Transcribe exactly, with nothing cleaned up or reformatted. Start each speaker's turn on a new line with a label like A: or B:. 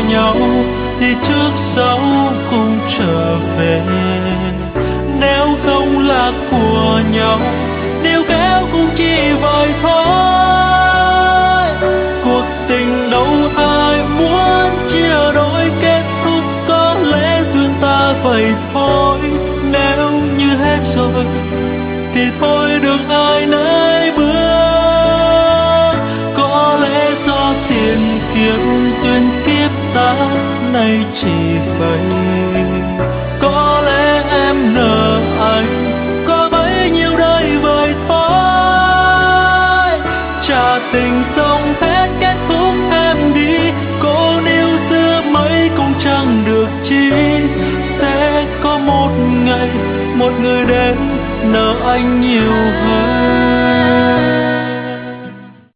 A: nhau thì trước sau cũng trở về. Nếu không là của nhau, níu kéo cũng chỉ vậy thôi. Cuộc tình đâu ai muốn chia đôi, kết thúc có lẽ duyên ta vậy thôi. Nếu như hết rồi thì thôi đường ai nấy bước. Có lẽ do tiền kiếp duyên kiếp ta nay chỉ vậy. Có lẽ em nợ anh có bấy nhiêu đời vời thôi. Trả tình xong hết kết thúc em đi, cô níu giữ mấy cũng chẳng được chi. Sẽ có một ngày một người đến nợ anh nhiều hơn.